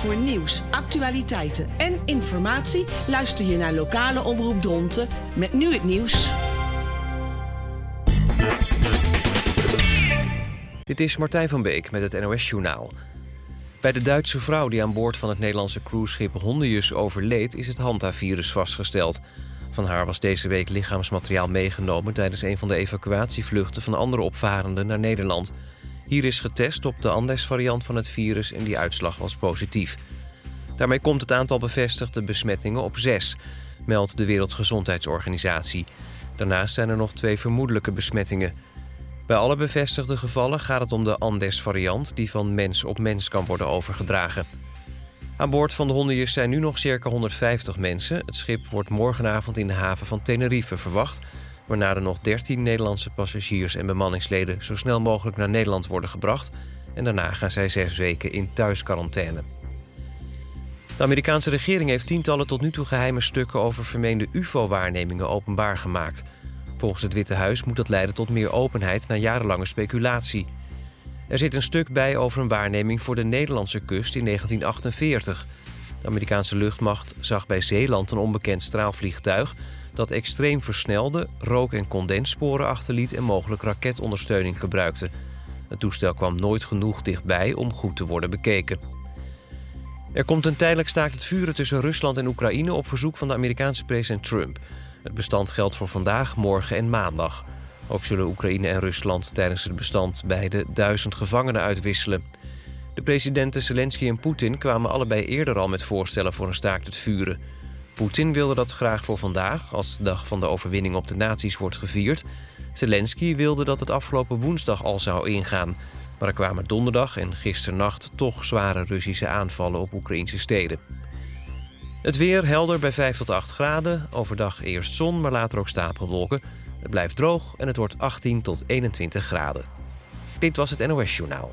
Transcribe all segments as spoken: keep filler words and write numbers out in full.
Voor nieuws, actualiteiten en informatie luister je naar lokale Omroep Dronten met nu het nieuws. Dit is Martijn van Beek met het N O S-journaal. Bij de Duitse vrouw die aan boord van het Nederlandse cruiseschip Hondius overleed, is het Hanta-virus vastgesteld. Van haar was deze week lichaamsmateriaal meegenomen tijdens een van de evacuatievluchten van andere opvarenden naar Nederland. Hier is getest op de Andes-variant van het virus en die uitslag was positief. Daarmee komt het aantal bevestigde besmettingen op zes, meldt de Wereldgezondheidsorganisatie. Daarnaast zijn er nog twee vermoedelijke besmettingen. Bij alle bevestigde gevallen gaat het om de Andes-variant die van mens op mens kan worden overgedragen. Aan boord van de Hondius zijn nu nog circa honderdvijftig mensen. Het schip wordt morgenavond in de haven van Tenerife verwacht, waarna er nog dertien Nederlandse passagiers en bemanningsleden zo snel mogelijk naar Nederland worden gebracht en daarna gaan zij zes weken in thuisquarantaine. De Amerikaanse regering heeft tientallen tot nu toe geheime stukken over vermeende U F O-waarnemingen openbaar gemaakt. Volgens het Witte Huis moet dat leiden tot meer openheid na jarenlange speculatie. Er zit een stuk bij over een waarneming voor de Nederlandse kust in negentien achtenveertig. De Amerikaanse luchtmacht zag bij Zeeland een onbekend straalvliegtuig dat extreem versnelde, rook- en condenssporen achterliet en mogelijk raketondersteuning gebruikte. Het toestel kwam nooit genoeg dichtbij om goed te worden bekeken. Er komt een tijdelijk staakt het vuren tussen Rusland en Oekraïne op verzoek van de Amerikaanse president Trump. Het bestand geldt voor vandaag, morgen en maandag. Ook zullen Oekraïne en Rusland tijdens het bestand beide duizend gevangenen uitwisselen. De presidenten Zelensky en Poetin kwamen allebei eerder al met voorstellen voor een staakt het vuren. Poetin wilde dat graag voor vandaag, als de dag van de overwinning op de nazi's wordt gevierd. Zelensky wilde dat het afgelopen woensdag al zou ingaan. Maar er kwamen donderdag en gisternacht toch zware Russische aanvallen op Oekraïnse steden. Het weer helder bij vijf tot acht graden. Overdag eerst zon, maar later ook stapelwolken. Het blijft droog en het wordt achttien tot eenentwintig graden. Dit was het N O S-journaal.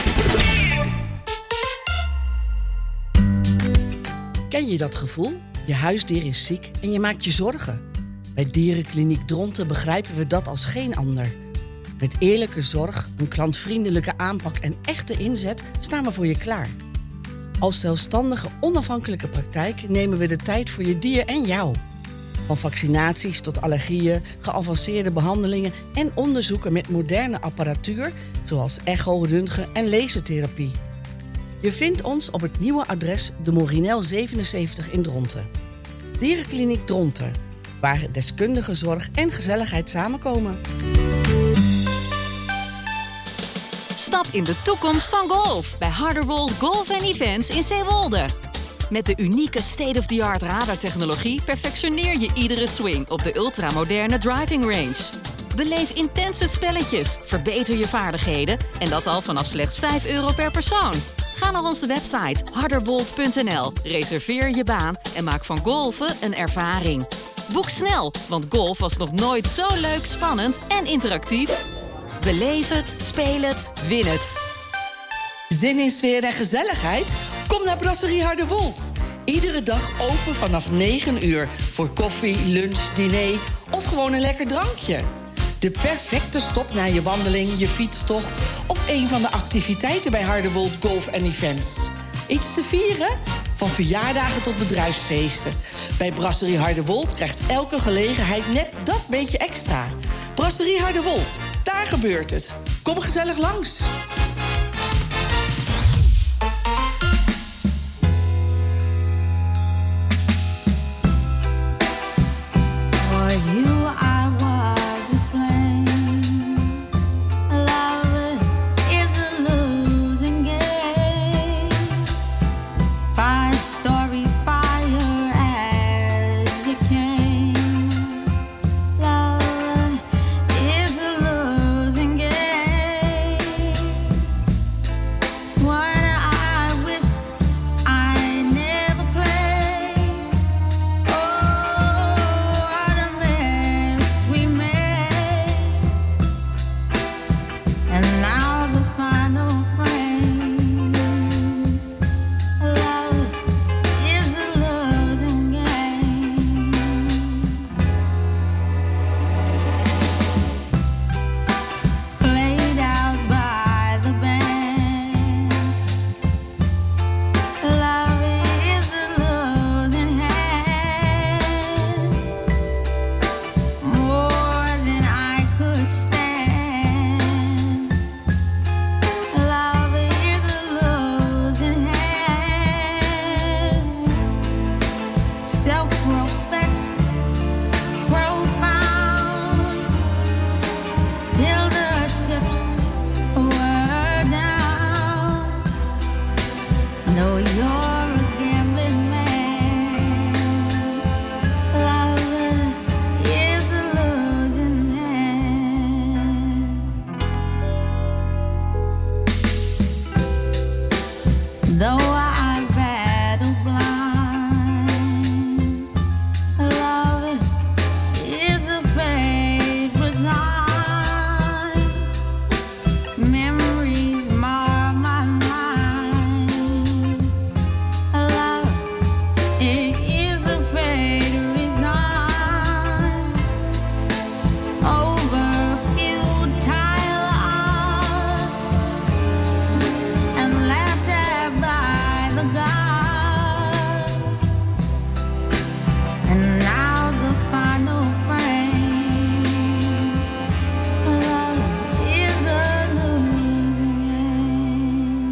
Ken je dat gevoel? Je huisdier is ziek en je maakt je zorgen. Bij Dierenkliniek Dronten begrijpen we dat als geen ander. Met eerlijke zorg, een klantvriendelijke aanpak en echte inzet staan we voor je klaar. Als zelfstandige, onafhankelijke praktijk nemen we de tijd voor je dier en jou. Van vaccinaties tot allergieën, geavanceerde behandelingen en onderzoeken met moderne apparatuur, zoals echo, röntgen en lasertherapie. Je vindt ons op het nieuwe adres de Morinel zevenenzeventig in Dronten. Dierenkliniek Dronten, waar deskundige zorg en gezelligheid samenkomen. Stap in de toekomst van golf bij Harderwold Golf and Events in Zeewolde. Met de unieke state-of-the-art radartechnologie perfectioneer je iedere swing op de ultramoderne driving range. Beleef intense spelletjes, verbeter je vaardigheden en dat al vanaf slechts vijf euro per persoon. Ga naar onze website harderwold punt n l, reserveer je baan en maak van golfen een ervaring. Boek snel, want golf was nog nooit zo leuk, spannend en interactief. Beleef het, speel het, win het. Zin in sfeer en gezelligheid? Kom naar Brasserie Harderwold. Iedere dag open vanaf negen uur voor koffie, lunch, diner of gewoon een lekker drankje. De perfecte stop na je wandeling, je fietstocht of een van de activiteiten bij Harderwold Golf and Events. Iets te vieren? Van verjaardagen tot bedrijfsfeesten. Bij Brasserie Harderwold krijgt elke gelegenheid net dat beetje extra. Brasserie Harderwold, daar gebeurt het. Kom gezellig langs. know you're a gambling man. Love is a losing hand. Though I battle blind, love is a fate resigned. Memories mar my mind. Love, it is a fate resigned. Over a futile art and laughed at by the gods. And now the final frame. Love is a losing game.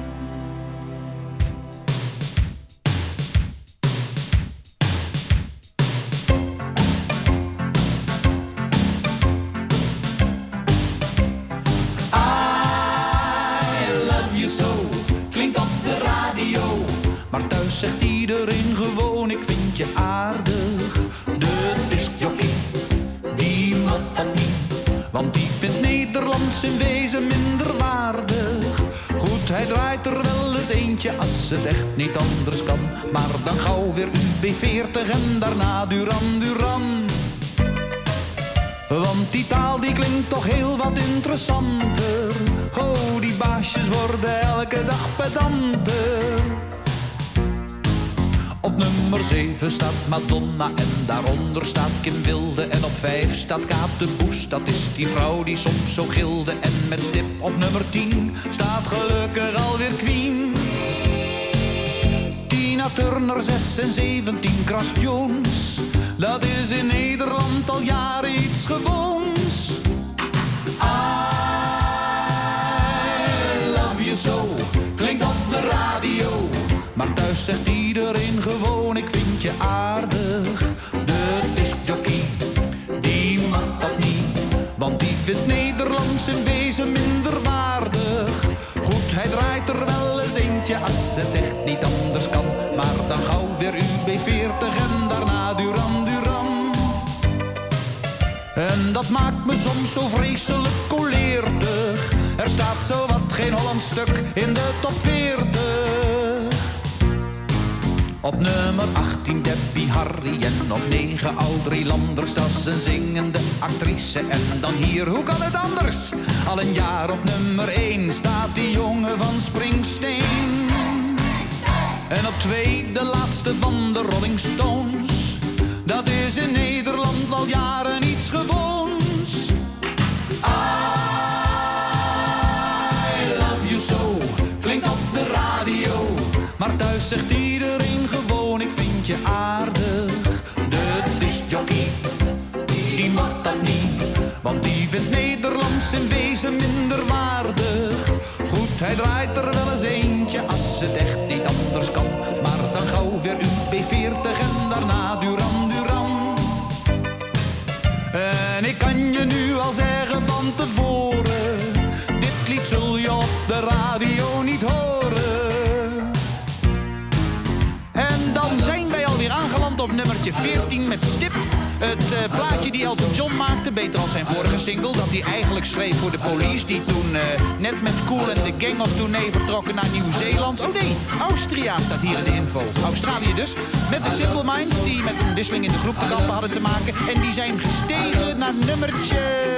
I love you so, klinkt op de radio. Maar thuis zegt iedereen gewoon, ik vind je aardig. De discjockey, die mag dat niet. Want die vindt Nederlands in wezen minder waardig. Goed, hij draait er wel eens eentje als het echt niet anders kan. Maar dan gauw weer U B veertig en daarna Duran Duran. Want die taal die klinkt toch heel wat interessanter. Oh, die baasjes worden elke dag pedanter. Op nummer zeven staat Madonna en daaronder staat Kim Wilde. En op vijf staat Kaat de Boes, dat is die vrouw die soms zo gilde. En met stip op nummer tien staat gelukkig alweer Queen. Tina Turner zes en zeventien Cras Jones. Dat is in Nederland al jaren iets gewoons. I love you so, klinkt op de radio. Maar thuis zegt iedereen gewoon, ik vind je aardig. De discjockey, die mag dat niet. Want die vindt Nederlands in wezen minder waardig. Goed, hij draait er wel eens eentje als het echt niet anders kan. Maar dan gauw weer U B veertig en daarna Duran Duran. En dat maakt me soms zo vreselijk koleerdig. Er staat zo wat geen Hollands stuk in de top veertig. Op nummer achttien Debbie Harry en op negen Audrey Landers. Dat is een zingende actrice. En dan hier, hoe kan het anders? Al een jaar op nummer één staat die jongen van Springsteen. En op twee de laatste van de Rolling Stones. Dat is in Nederland al jaren iets gewoons. I love you so, klinkt op de radio. Maar thuis zegt iedereen gewoon, ik vind je aardig. De discjockey, die mag dat niet. Want die vindt Nederlands in wezen minder waardig. Goed, hij draait er wel eens eentje als het echt niet anders kan. Maar dan gauw weer U B veertig en daarna Duran Duran. En ik kan je nu al zeggen van tevoren, dit lied zul je op de radio niet horen. En dan zijn wij alweer aangeland op nummertje veertien met Stip. Het uh, plaatje die Elton John maakte, beter als zijn vorige single, dat hij eigenlijk schreef voor de Police, die toen uh, net met Cool en de Gang op tournee vertrokken naar Nieuw-Zeeland. Oh nee, Austria staat hier in de info. Australië dus. Met de Simple Minds, die met een wisseling in de groep te kampen hadden te maken. En die zijn gestegen naar nummertje...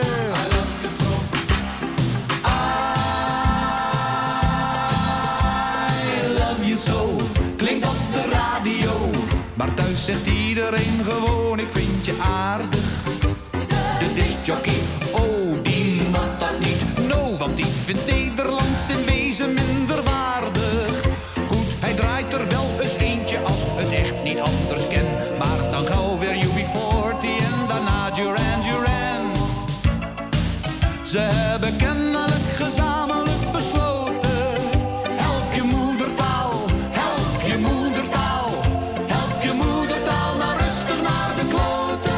I love you so, klinkt op de radio. Maar thuis zegt iedereen gewoon, ik vind je aardig. De discjockey, oh, die mag dat niet. No, want die vindt Nederlands in wezen minder waardig. Goed, hij draait er wel eens eentje als het echt niet anders ken. Maar dan gauw weer U B veertig en daarna Duran Duran. Ze hebben kennelijk gezamenlijk besloten. Help je moedertaal, help je moedertaal. Help je moedertaal maar rustig naar de kloten.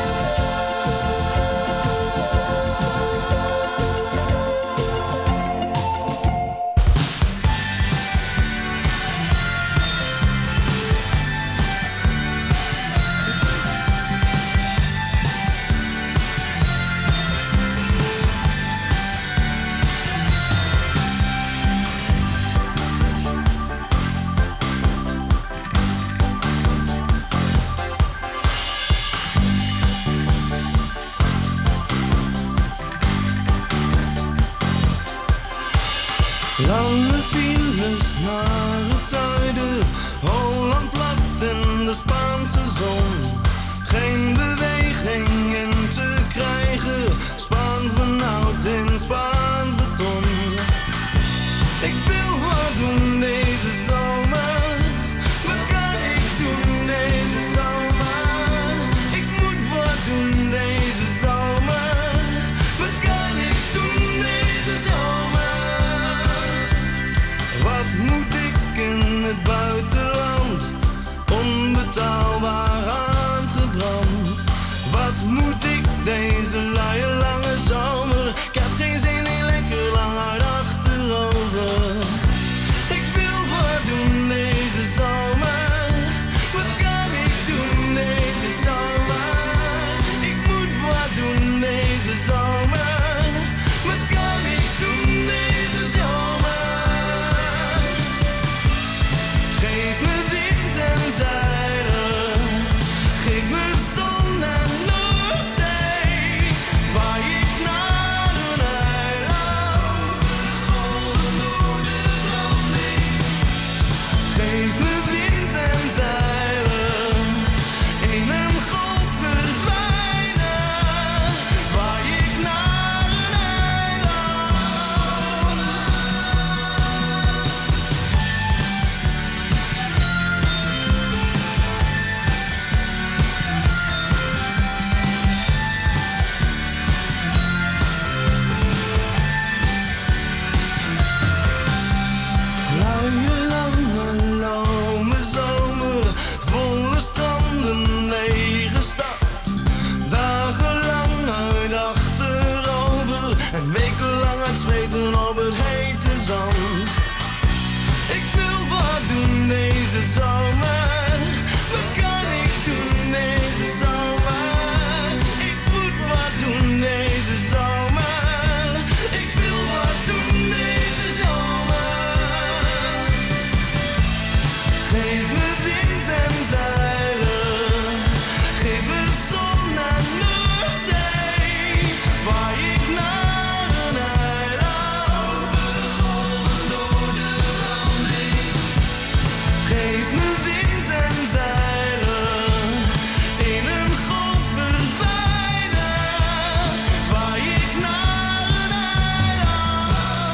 moet ik in het buitenland? Onbetaalbaar aangebrand. Wat moet ik deze luie lange zomer? Ik heb geen zin in lekker lang hard achterover. Ik wil wat doen deze zomer. Wat kan ik doen deze zomer? Ik moet wat doen deze zomer. Wat kan ik doen deze zomer? Geef me wind en zeilen. Geef me zon en Noordzee. Waar ik naar een eiland. Golven door de branding. Geef me wind en zeilen. In een golf verdwijnen. Waar ik naar een eiland. Luie, lange, lome zomer, volle stranden, lege stad. Dagenlang uit achterover en wekenlang uit zweten op het hete zand. Ik wil wat doen deze zomer. Wat kan ik doen deze zomer? Ik moet wat doen deze zomer. Ik wil wat doen deze zomer. Geef me wind en zeilen. Geef me zon en Noordzee. Waar ik naar een eiland. Golven door de branding. Geef me wind en zeilen. In een golf verdwijnen. Waar ik naar een eiland.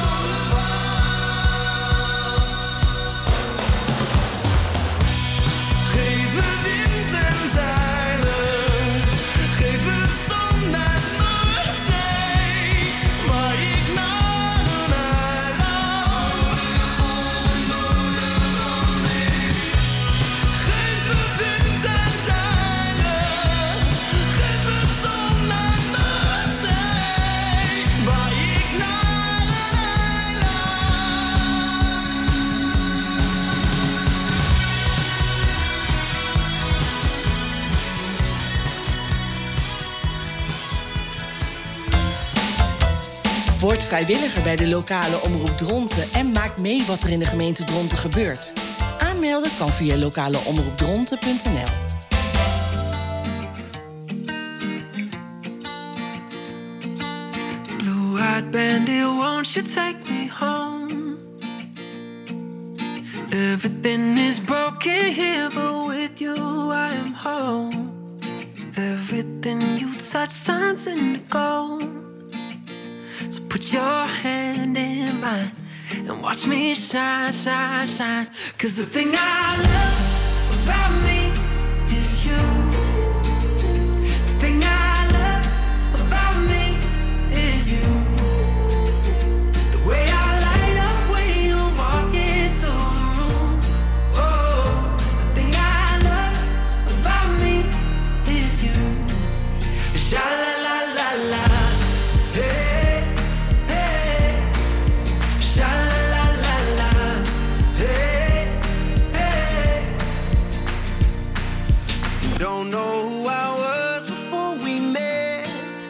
Geef me wind en zeilen. Geef me zon en Noordzee. Waar ik naar een eiland. Golven door de branding. Geef me wind en zeilen. Geef me zon en Noordzee. Waar ik naar een Word vrijwilliger bij de lokale omroep Dronten en maak mee wat er in de gemeente Dronten gebeurt. Aanmelden kan via lokaleomroepdronten punt n l. Blue-eyed bandit, won't you take me home? Everything is broken here, but with you I am home. Everything you touch turns into gold. So put your hand in mine and watch me shine, shine, shine. 'Cause the thing I love about me is you. The thing I love about me is you. The way I light up when you walk into the room. Oh, the thing I love about me is you. Sha la la la la. Hey, hey. Sha la la la la. Hey, hey. Don't know who I was before we met.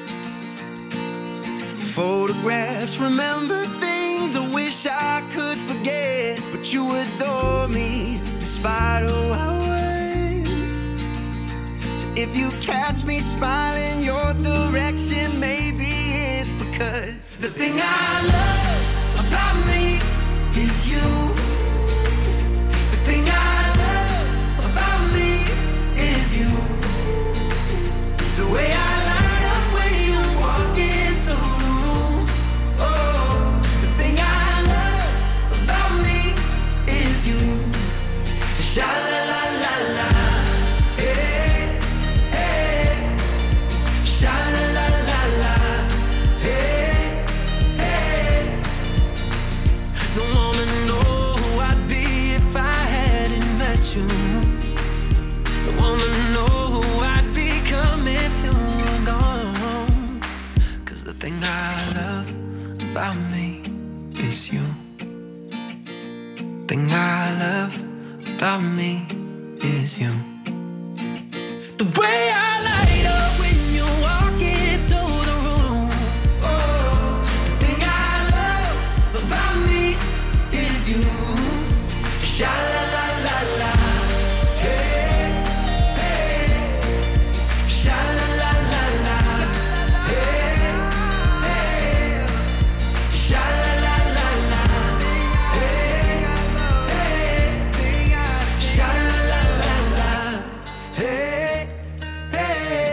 Photographs, remember things I wish I could forget. But you adore me despite who I was. So if you catch me smiling your direction, maybe it's because the thing I love about me is you. The thing I love about me is you. The way I light up when you walk into the room. Oh, the thing I love about me is you. Sha la la la la. Hey, hey. Sha la la la la. Hey, hey. Don't wanna know I love about me is you. The way I light up when you walk into the room. Oh, the thing I love about me is you. Sha la la la la. Hey, hey. Sha la la la la. Hey, hey. Sha la la la la. Hey, hey. Sha la la la la. Hey, hey.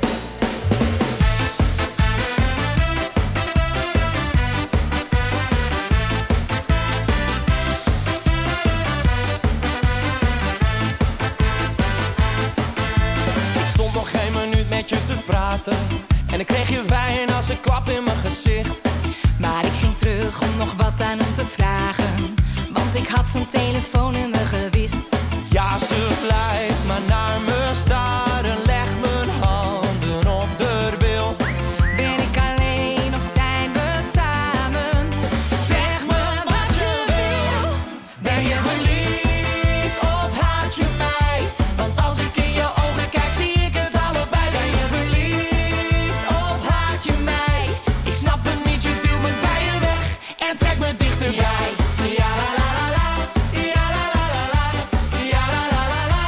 Ik stond nog geen minuut met je te praten en ik kreeg je wijn als een klap in mijn gezicht. Maar ik ging terug om nog wat aan hem te vragen, want ik had zijn telefoon in mijn gewist. Ja, ze blijft maar naar me staren, leg mijn handen op de bil. Ben ik alleen of zijn we samen? Zeg me wat je wil. Ben je verliefd of haat je mij? Want als ik in je ogen kijk zie ik het allebei. Ben je verliefd of haat je mij? Ik snap het niet, je duwt me bij je weg en trekt me dichterbij. Ja la la la la, ja la la la la, ja la la la la,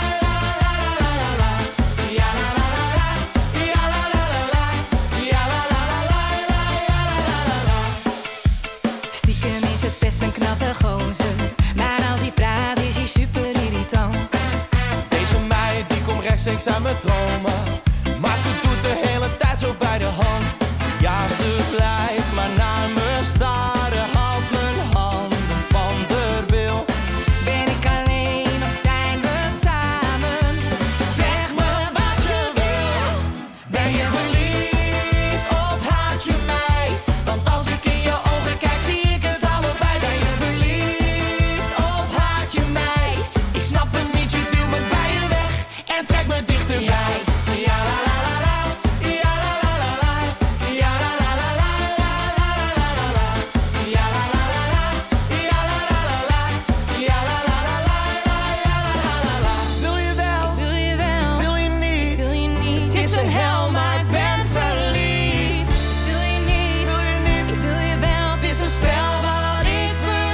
ja la la la la, ja la la la la, ja la la la la, ja la la la la. Stiekem is het best een knappe gozer, maar als hij praat is hij super irritant. Deze meid die komt rechtstreeks uit mijn dromen, maar ze doet de hele tijd zo bij de hand. Ja, ze blijft maar naar me staren, houdt mijn handen van de bil. Ben ik alleen of zijn we samen? Zeg me wat je wil. Ben je verliefd of haat je mij? Want als ik in je ogen kijk zie ik het allebei. Ben je verliefd of haat je mij? Ik snap het niet, je duwt me bij je weg en trekt me dichterbij. Ja la la la la, ja la la la la, ja la la la la, ja la la la la, ja la la la la, ja la la la la, ja la la la la. Wil je wel? Wil je wel? Wil je niet? Wil je niet? Het is een hel, maar ik ben verliefd. Wil je niet? Wil je niet? Ik wil je wel. Het is een spel wat ik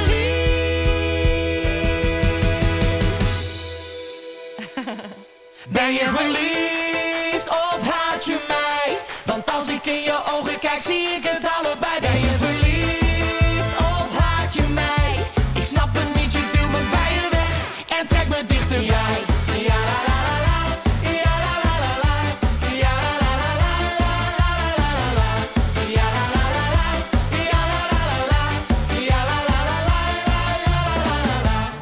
verlies. Ben je verliefd of haat je mij? Want als ik in je ogen kijk zie ik het allebei. Ben je verliefd of haat je mij? Ik snap het niet, je duwt me bij je weg en trekt me dichterbij. Ja la la la la, ja la la la la, ja la la la la, ja la la la la, ja la la la la, ja la la la la, ja la la la la.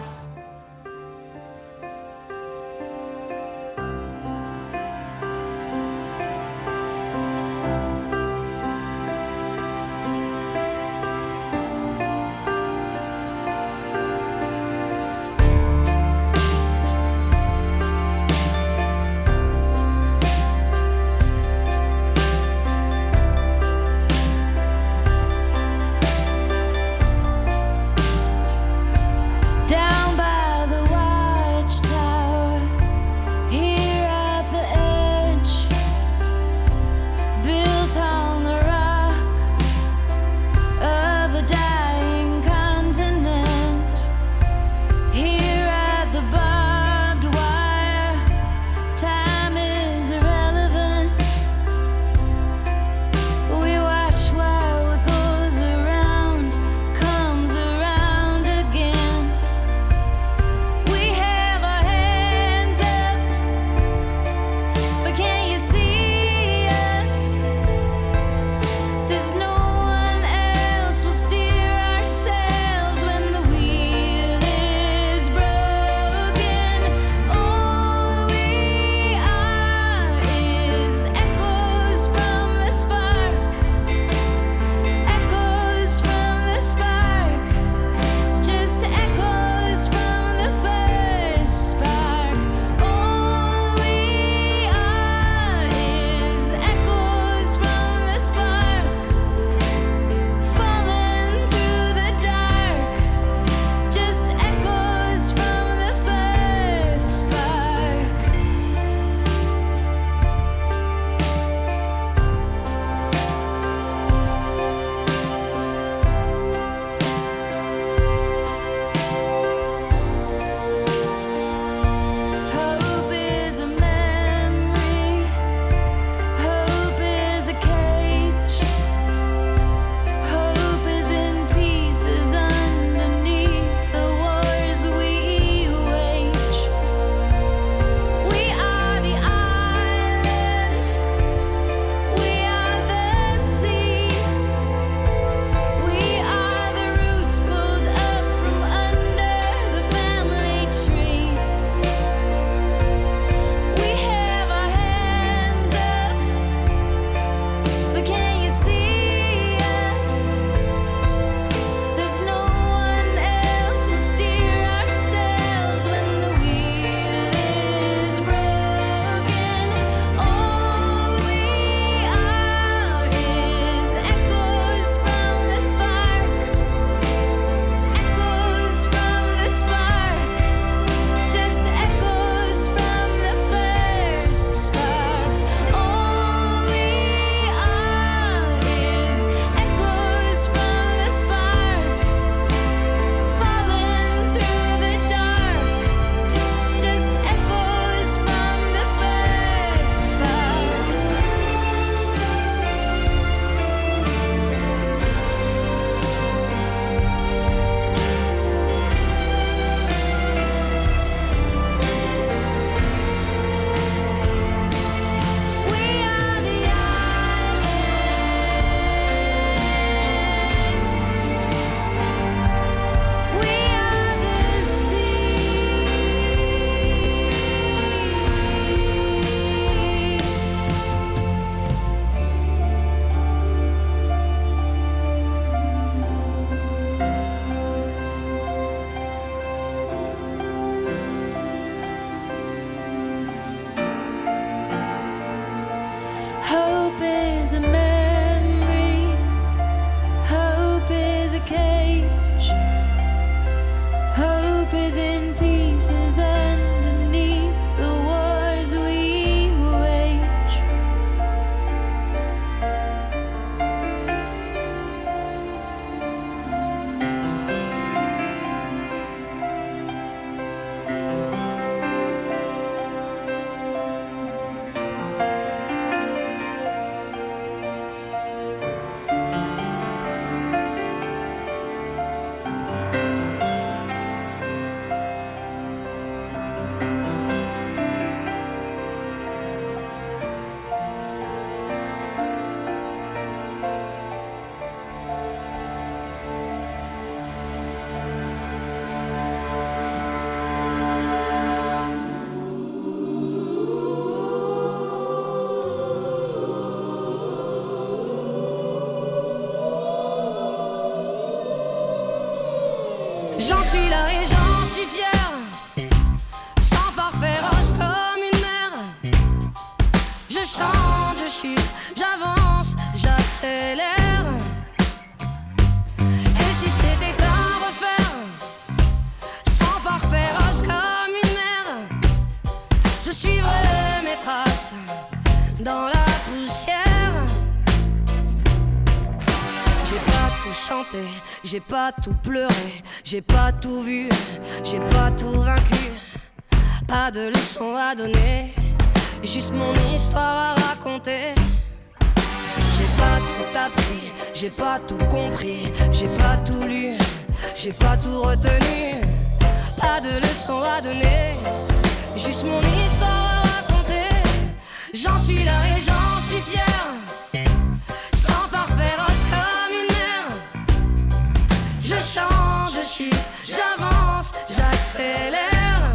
tout chanté, j'ai pas tout pleuré, j'ai pas tout vu, j'ai pas tout vaincu. Pas de leçons à donner, juste mon histoire à raconter. J'ai pas tout appris, j'ai pas tout compris, j'ai pas tout lu, j'ai pas tout retenu. Pas de leçons à donner, juste mon histoire à raconter. J'en suis là et j'en suis fier, sans parfaire comme une mère. Je change, je chute, j'avance, j'accélère.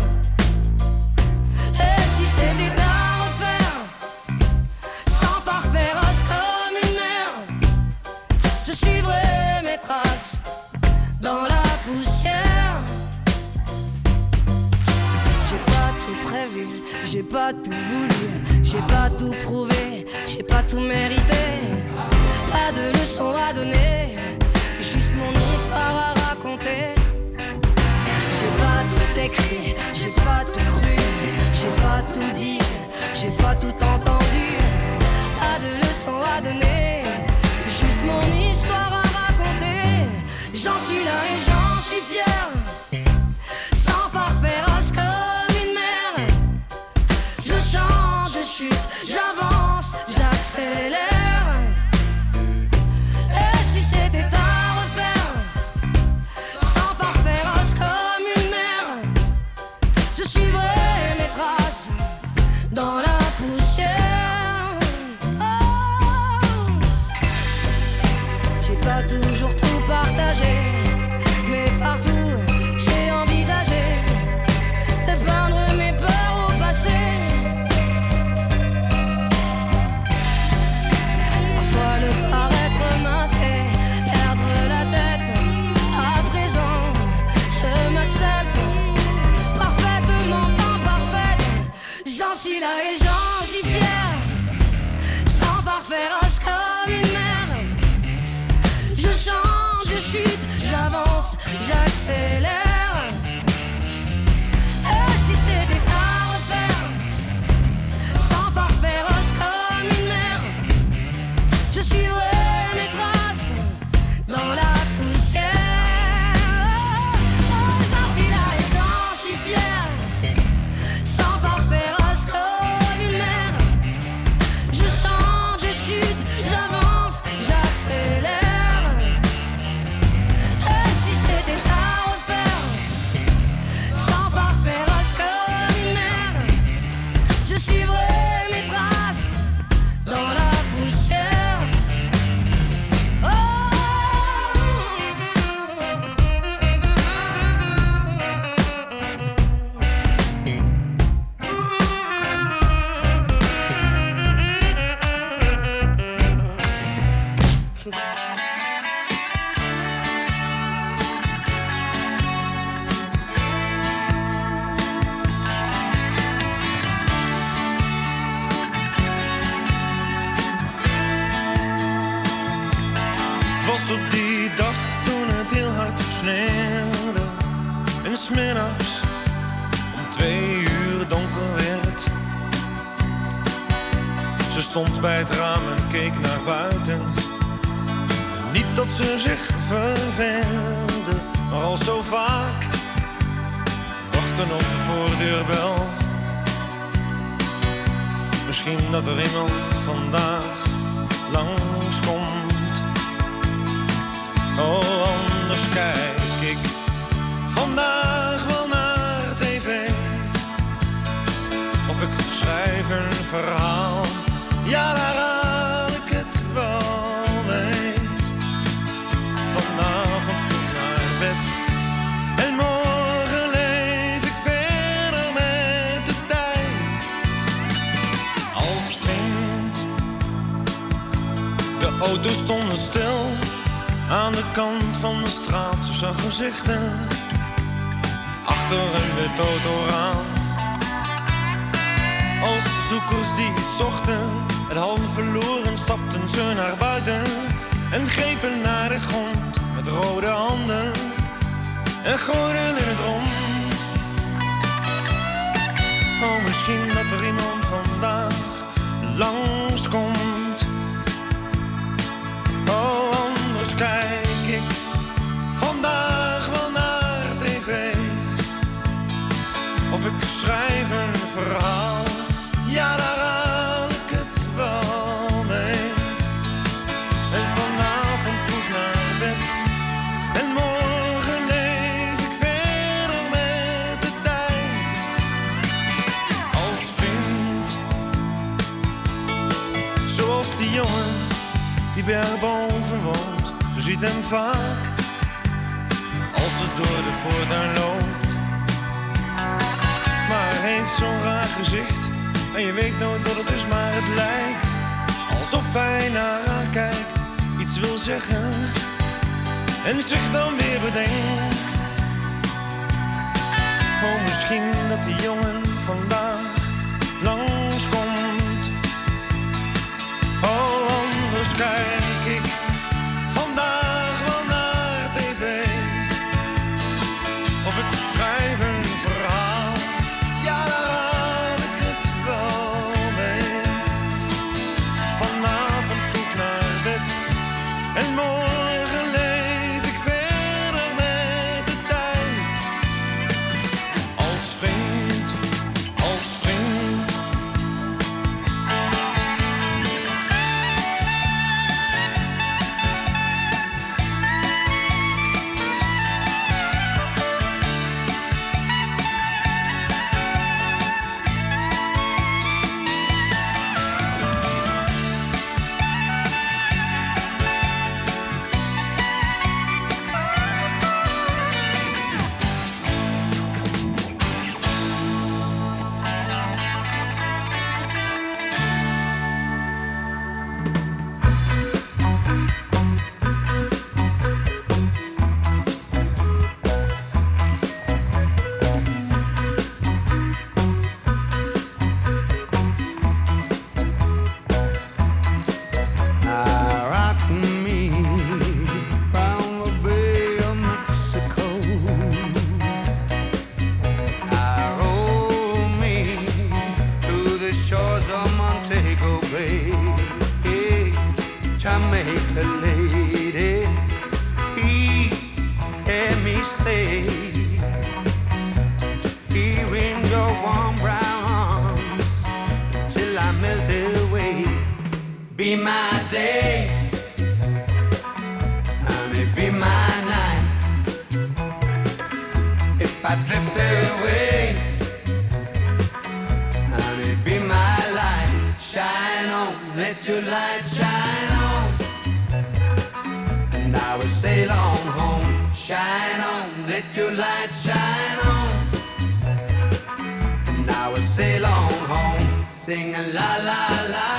Et si c'était à refaire, sans parfaire comme une mère, je suivrai mes traces dans la poussière. J'ai pas tout prévu, j'ai pas tout voulu, j'ai pas tout prouvé, j'ai pas tout mérité. Pas de leçons à donner, juste mon histoire à raconter. J'ai pas tout écrit, j'ai pas tout cru, j'ai pas tout dit, j'ai pas tout entendu. Pas de leçons à donner, juste mon histoire à raconter. J'en suis là et j'en suis fier, sans parfaire comme une mère. Je change, je chute, j'avance, j'accélère. Et si c'était à refaire, sans parfaire comme une mère, je suivrai mes traces dans la poussière. Oh. J'ai pas toujours tout partagé, mais partout j'ai envisagé de peindre mes peurs au passé. Parfois le paraître m'a fait perdre la tête. À présent, je m'accepte parfaitement imparfaite. J'en suis là et j'en suis fier, sans parfaire comme une mère. Je change, je chute, j'avance, j'accélère. Et si c'était à refaire, sans parfaire comme une mère, je suivrai mes traces dans la poussière. Oh, j'en suis là et j'en suis fier, sans parfaire comme une mère. Je change, je chute, j'avance, j'accélère. Et si c'était à refaire, sans parfaire comme une mère, je suivrai mes traces dans la poussière. Oh. Het was op die dag toen het heel hard sneeuwde. En 's middags om twee uur donker werd. Ze stond bij het raam en keek naar buiten. Niet dat ze zich verveelde, maar al zo vaak wachten op de voordeurbel. Misschien dat er iemand vandaag langskomt. Oh, anders kijk ik vandaag wel naar tv. Of ik schrijf een verhaal, ja daar haal ik het wel mee. Vanavond vroeg naar bed en morgen leef ik verder met de tijd. Als vriend, de auto's stonden stil aan de kant van de straat. Ze zag gezichten achter een wit autoraam. Als zoekers die iets zochten, het handen verloren, stapten ze naar buiten en grepen naar de grond met rode handen en gooiden in het rond. Oh, misschien dat er iemand vandaag langskomt. Oh, anders kijk Of ik schrijf een verhaal, ja daar haal ik het wel mee. En vanavond vroeg naar bed, en morgen leef ik verder met de tijd. Als vriend, zoals die jongen die bergboven woont. Zo ziet hem vaak, als het door de voortuin loopt. Maar hij heeft zo'n raar gezicht, en je weet nooit wat het is, maar het lijkt alsof hij naar haar kijkt, iets wil zeggen en zich dan weer bedenkt. Oh, misschien dat die jongen vandaag langskomt. Oh, anders kijk ik vandaag wel naar tv. Of ik schrijf een verhaal, ja daar haal ik het wel mee. Vanavond vroeg naar bed, en morgen leef ik verder met de tijd. Als vriend, als vriend. Be my day, and it be my night. If I drift away, and it be my light. Shine on, let your light shine on, and I will sail on home. Shine on, let your light shine on, and I will sail on home. Sing a la la la.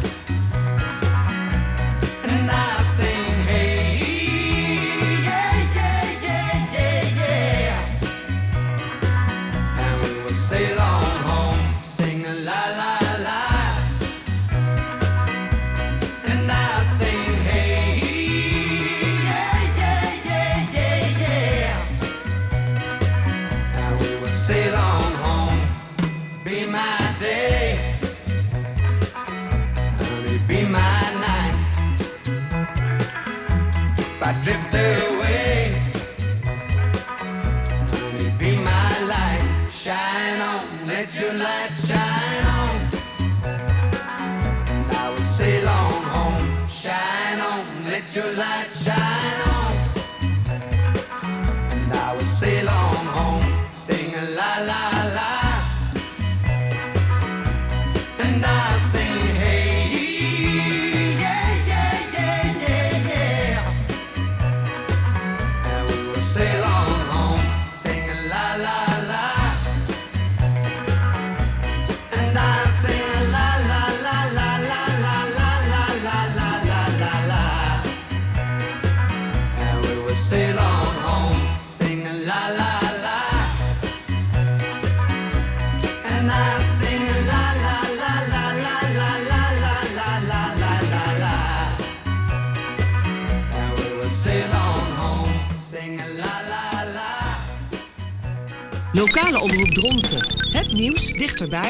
And I'll sing, hey, yeah, yeah, yeah, yeah, yeah. And we will sail on home, sing a la, la, la. And I'll sing, hey, yeah, yeah, yeah, yeah, yeah. And we will sail on home, be my day, and it be my night. I drift away, and it be my light. Shine on, let your light shine on, and I will sail on home. Shine on, let your light shine on, and I will sail on home. Sing a la la la, and I'll sing, hey. Sail on home, sing a la la la, and I sing a la la la la la la la la la la la la, and we will sail on home, sing a la la la, and I sing a la la la la la la la la la la la la, and we will sail on home, sing a la. Lokale omroep Dronten. Het nieuws dichterbij.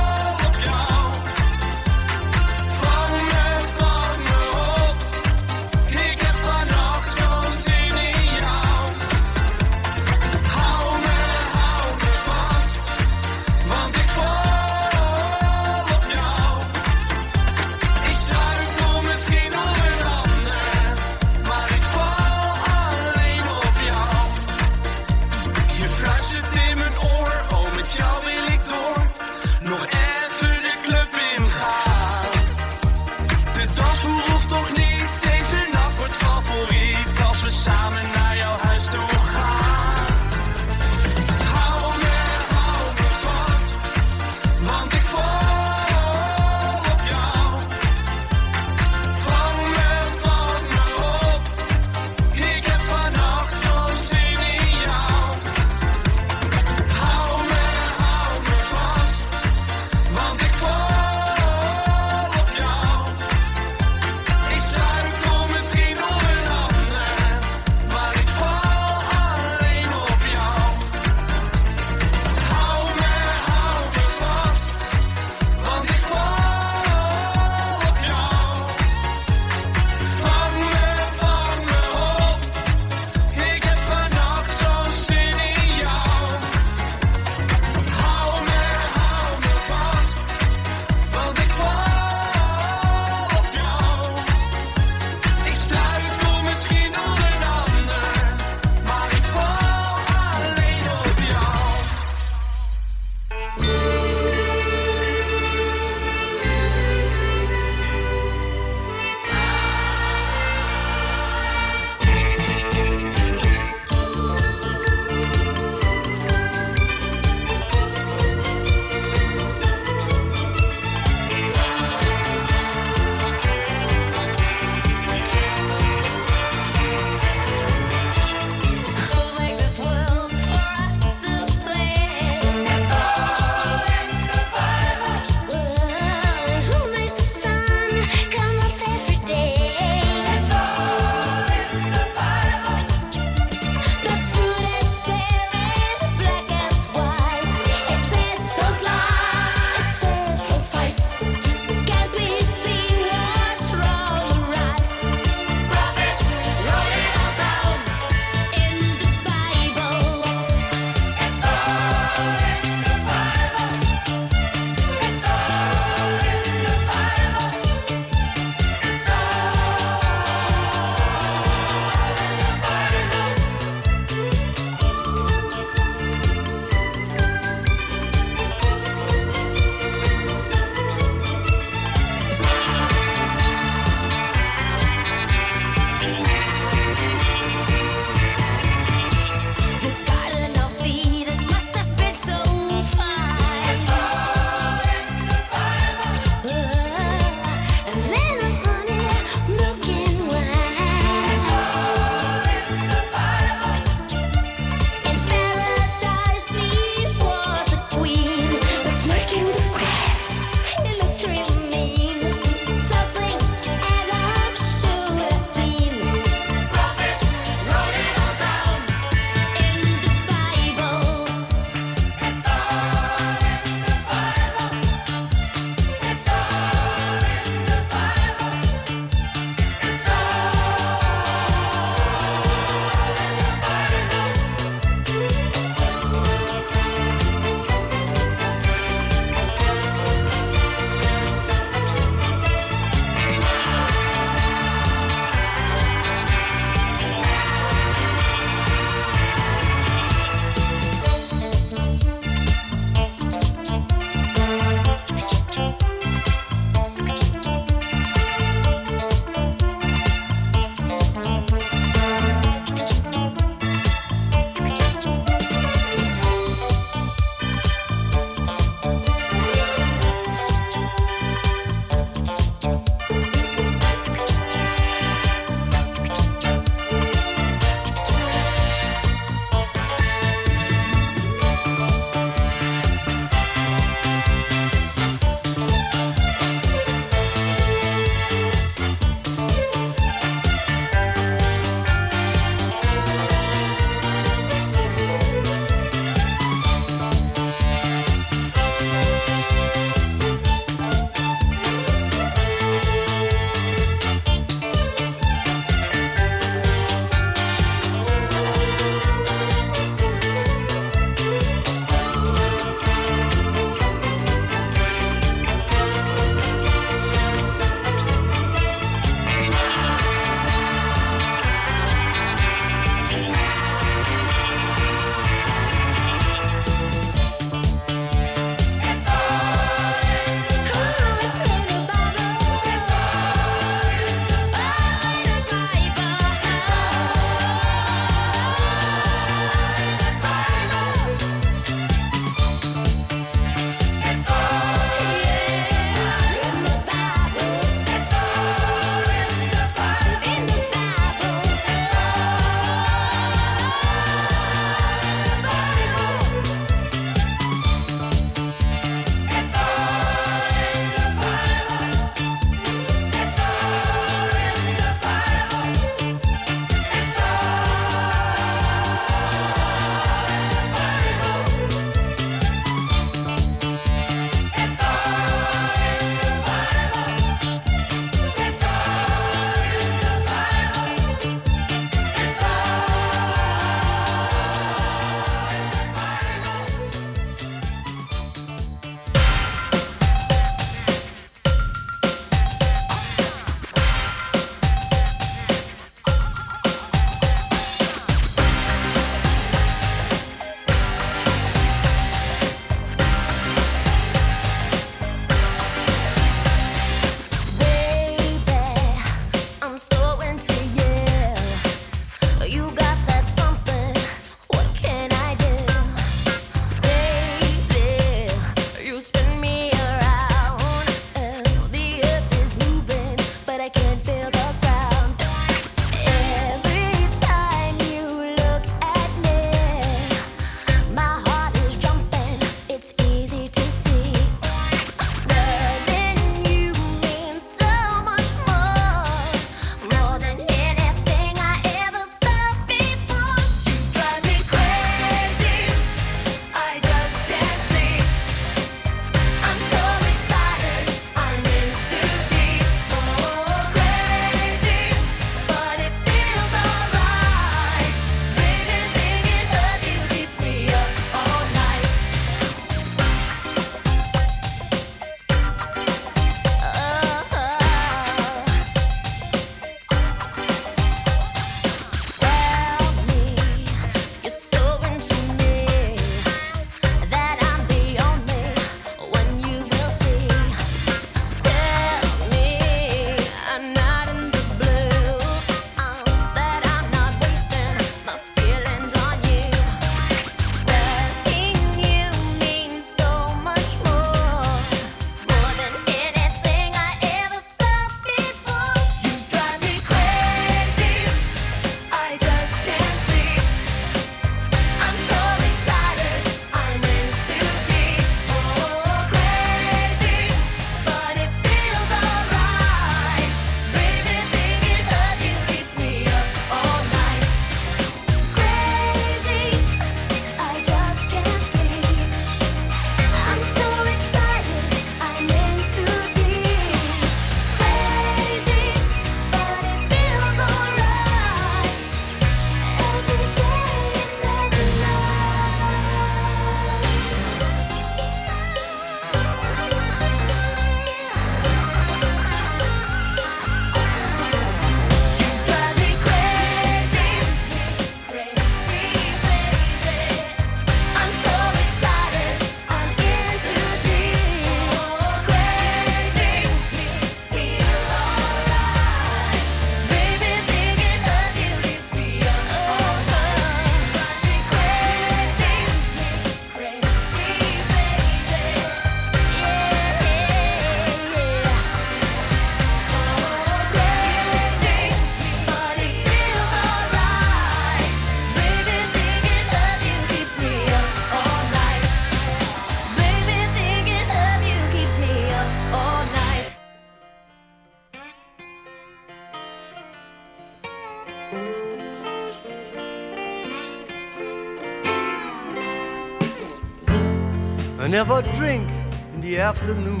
I never drink in the afternoon,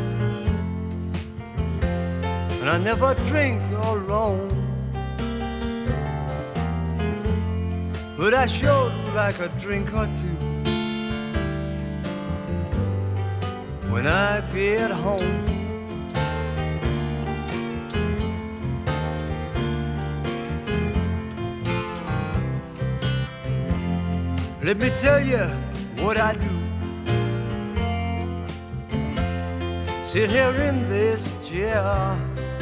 and I never drink alone. But I sure do like a drink or two when I get home. Let me tell you what I do. Sit here in this chair,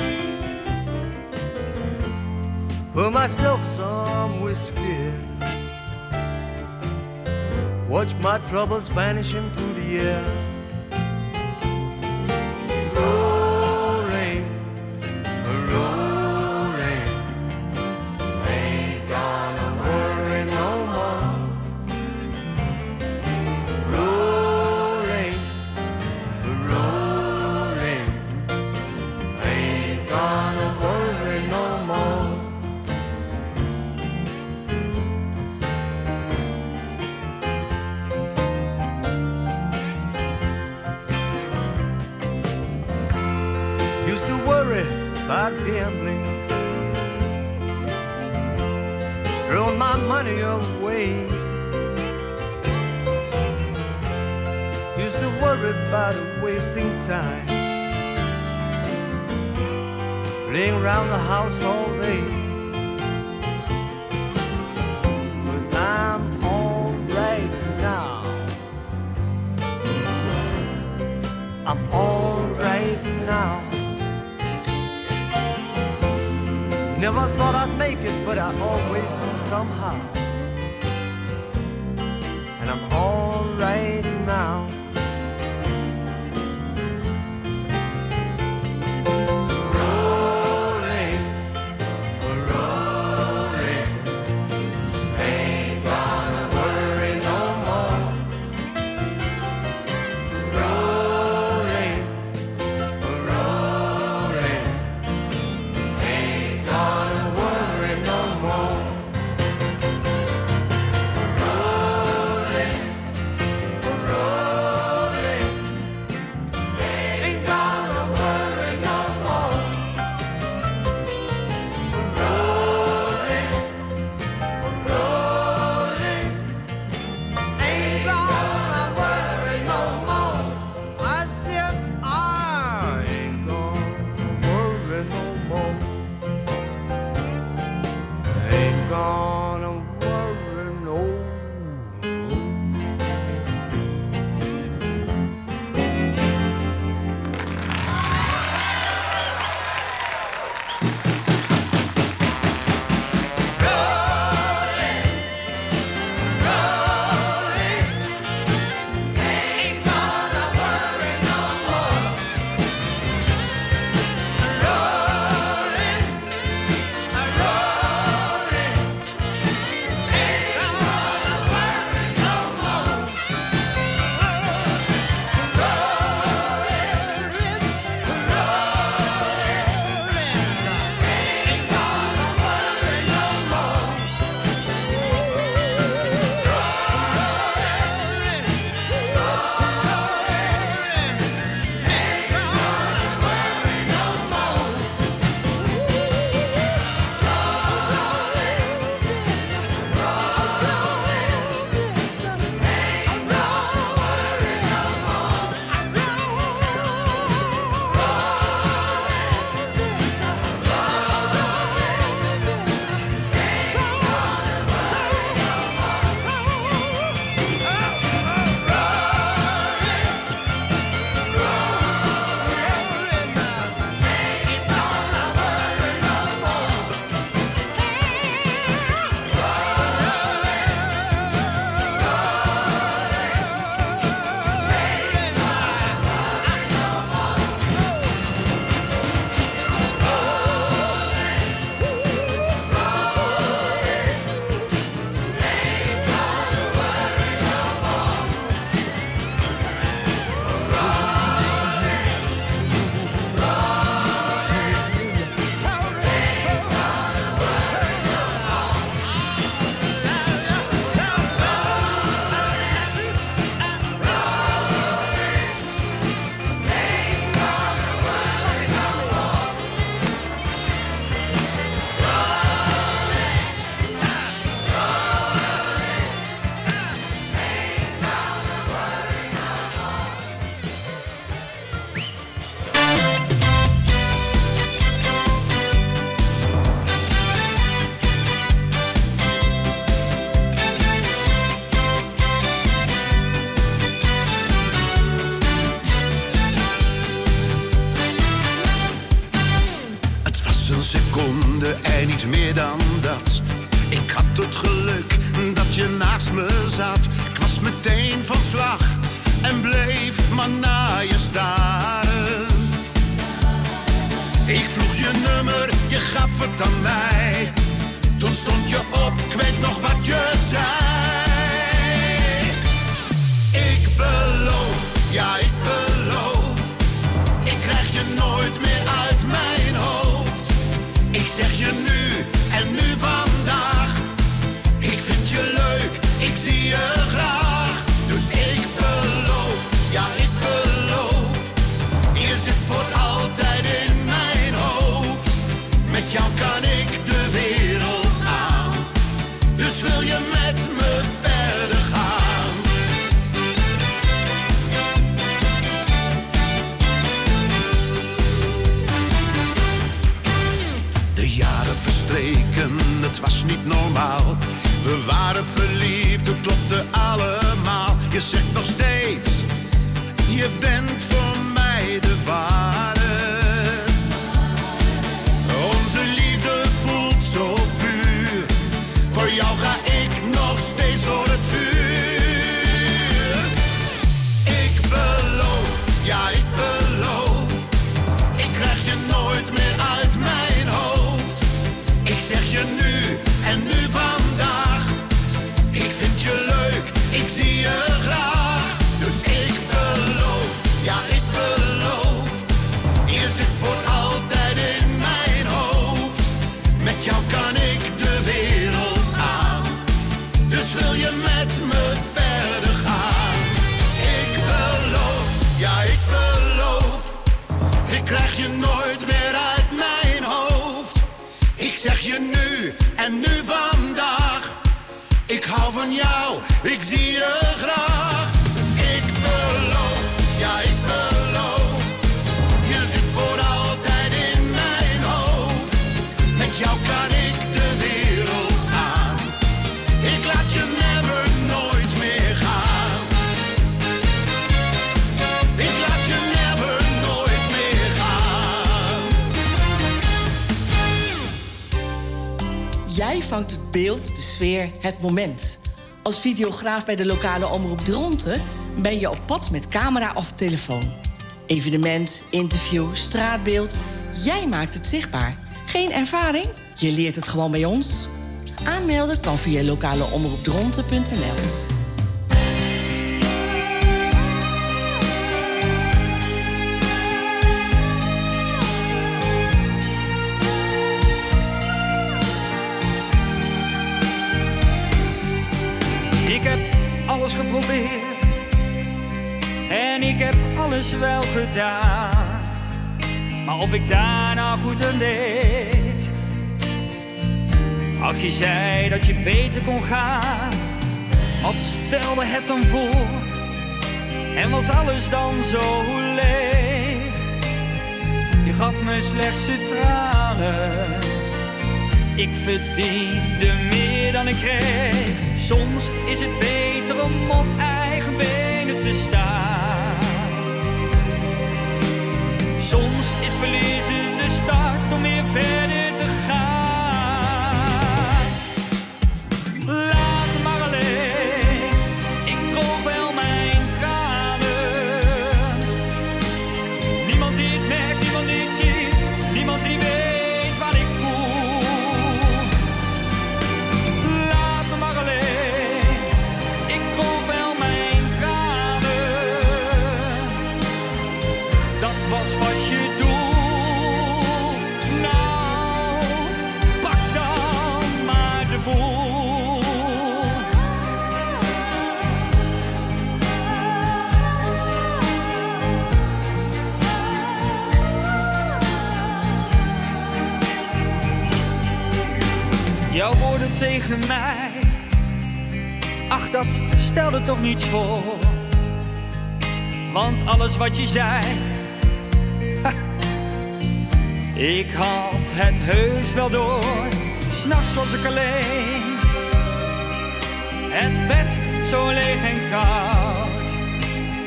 pour myself some whiskey, watch my troubles vanish into the air. Rolling, rolling, ain't gonna worry no more. Rolling, rolling, ain't gonna worry no more. Used to worry about gambling, throwing my money away. Used to worry about wasting time, laying around the house all day. But I'm all right now. I'm all right now. Never thought I'd make it, but I always do somehow. And I'm all right now. Rolling, rolling, ain't gonna worry no more. Rolling, rolling, ain't gonna worry no more. Rolling, een seconde en niet meer dan dat. Ik had het geluk dat je naast me zat. Ik was meteen van slag en bleef maar naar je staren. Ik vroeg je nummer, je gaf het aan mij. Toen stond je op, ik weet nog wat je zei. Ik beloof, ja ik beloof, ik krijg je nooit meer uit mijn hoofd. Ik zeg je nu en nu vandaag, ik vind je leuk, ik zie je graag. Dus ik beloof, ja ik beloof, je zit voor altijd in mijn hoofd. Met jou kan ik de wereld aan, dus wil je met me verder gaan. De jaren verstreken, het was niet normaal. We waren verliefd, het klopte allemaal. Je zegt nog steeds, je bent voor mij de ware. Onze liefde voelt zo puur, voor jou ga ik nog steeds door het vuur. Ik beloof, ja ik beloof, ik krijg je nooit meer uit mijn hoofd. Ik zeg je nu en nu vandaag, ik vind je leuk, ik zie je graag. Dus ik beloof, ja ik beloof, je zit voor altijd in mijn hoofd. Met jou kan ik de wereld aan, dus wil je met me verder gaan. Ik beloof, ja ik beloof, ik krijg je nooit meer uit mijn hoofd. Ik zeg je nu en nu vandaag, ik hou van jou, ik zie je graag. Ik beloof, ja ik beloof, je zit voor altijd in mijn hoofd. Met jou kan ik de wereld aan, ik laat je never nooit meer gaan. Ik laat je never nooit meer gaan. Jij vangt het beeld, de sfeer, het moment. Als videograaf bij de lokale omroep Dronten ben je op pad met camera of telefoon. Evenement, interview, straatbeeld. Jij maakt het zichtbaar. Geen ervaring? Je leert het gewoon bij ons. Aanmelden kan via lokaleomroepdronten punt n l. Ik heb alles geprobeerd en ik heb alles wel gedaan, maar of ik daar nou goed aan deed. Ach, je zei dat je beter kon gaan, wat stelde het dan voor en was alles dan zo leeg? Je gaf me slechts de tranen, ik verdiende meer dan ik kreeg. Soms is het beter om op eigen benen te staan. Soms is verliezen de start om weer verder te gaan. Laat me maar alleen, ik droog wel mijn tranen. Niemand die het merkt, niemand die het ziet, niemand die weet wat ik voel. Laat me maar alleen. Was wat je doet, nou, pak dan maar de boel. Jouw woorden tegen mij, ach dat stelde toch niets voor. Want alles wat je zei, ik had het heus wel door, 's nachts was ik alleen. Het bed zo leeg en koud,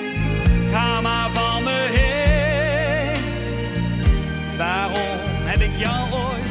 ga maar van me heen. Waarom heb ik jou ooit